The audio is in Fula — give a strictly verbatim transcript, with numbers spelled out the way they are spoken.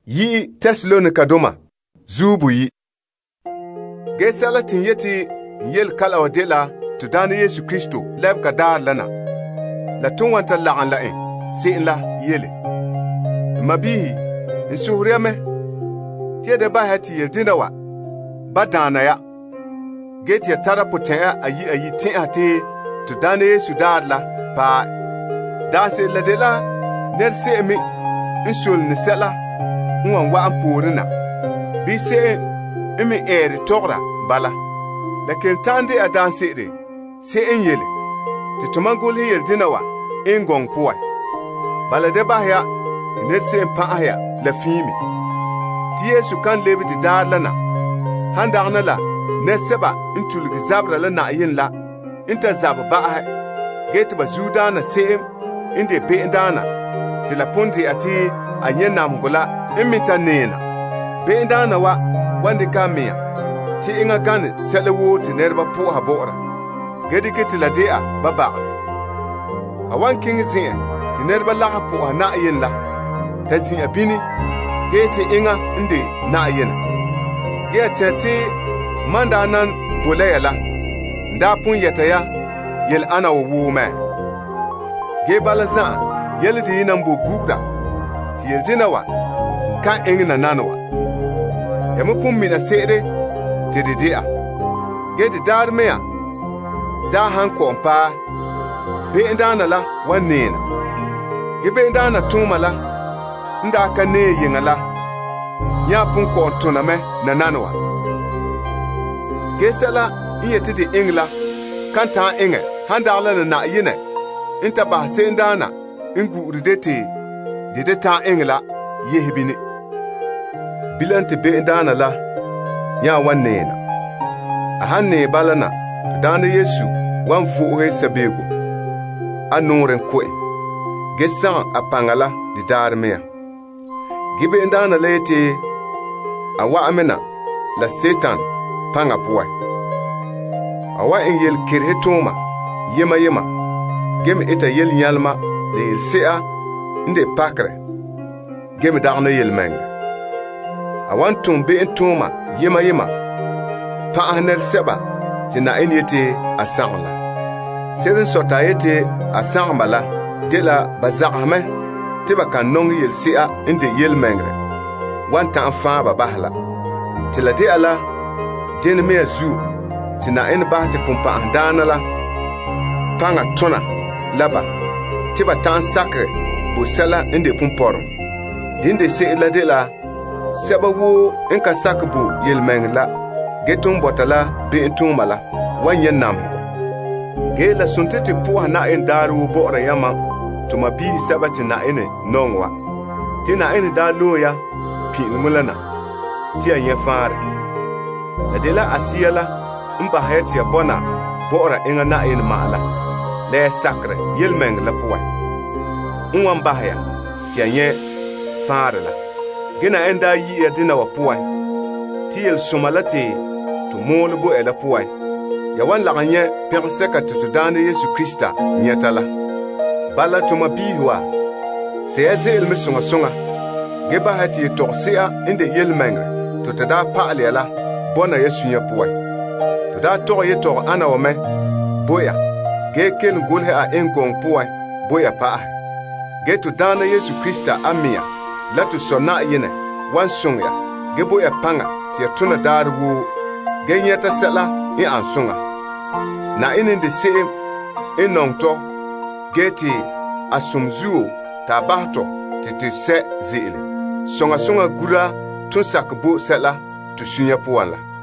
yi Tesalonika doma zubu yi ge salatin yeti yel kala wadela to dana Yesu Kristo leb ka dar lana la tun wanta la'an la'in sai la yele mabihi in suhriyame tie de ba hati yedina wa badana ya get ya tara putea ayi ayi tin ate to dana Yesu dar la pa da se la de la ner se mi in sul ni sela wan wa ampurina bi se imi eri togra bala lakin tande a danse de se en yele ti tumangol hi yerdina wa in gong puai bala de bahya net se en paaya la fimi ti Yesu kan lebi di dar lana handa na la ne seba intul gizabra la na yin la inta zab ba get ba zudana se inde be indana ti la pundi ati anyena mgola imita nena be indana wa wande kamia ti inga kan selewo ti nerba po habora gedi kiti la dea baba awan king zin ti nerba la po na yin la ta zin abini geti inga inde na yin geti ti manda nan bolayala nda pun yataya yel ana wo me ge balaza yel di nan bo guda ti yel dinawa ka ingna nanwa ya mupum mina sere te de dia ge de dar mea da han kompa be ndana la wanena ge be ndana tumala nda ka ne yingala ya pun ko tuna me na nanwa ge sala yete de ingla kan ta inge handala na yine inta ba se ndana ingu urdete de de ta ingla yehbini bilante be ndana la ya wanena ahanne balana dana Yesu wan fuhe sabego anuren koe gesan apangala di darmea gibe ndana lete awa amena la Satan panga puai awa engel kirhetoma yema yema gem eta yel nyalma le yel sea nde pakre gem dana yel menga awan tumbe entoma yema yema pa ahner seba tina enyete asangla seren sota yete asangmala de la bazahme tiba kan nong yel sea inde yel mengre wanta afa ba bahla tila de ala den me azu tina en bahte pumpa andana la panga tona laba tiba tan sakre busala inde pumporum dinde se la de la seba wo en ka sakbu yel mengla getum botala be entum mala wanyen nam ge la suntete po na en daru bora yama tuma bi sabati na ene nongwa tina ene da loya pi mulana ti anye fare adela asiala mba heti bona bora enga na ene mala le sakre yel meng la poa unwan bahya ti anye fare la gena enda yi edina wa poa ti el sumalati to molu bo ela poa ya wan la ganye perseka to dane Yesu Krista nyetala bala tuma bihwa seyase el mesunga sunga geba hati torsia inde yel mengre to tada paale la bona Yesu nya poa to da to ye to ana o me boya ge ken gulhe a enkon poa boya pa ge to dane Yesu Krista amia la to sona yene wan sunga ge boya panga ti tuna darwu ge nyeta sela e ansunga na ininde se enonto geti asumzuo tabato tete se zile songa songa gura tun sakbo sela to sunya puala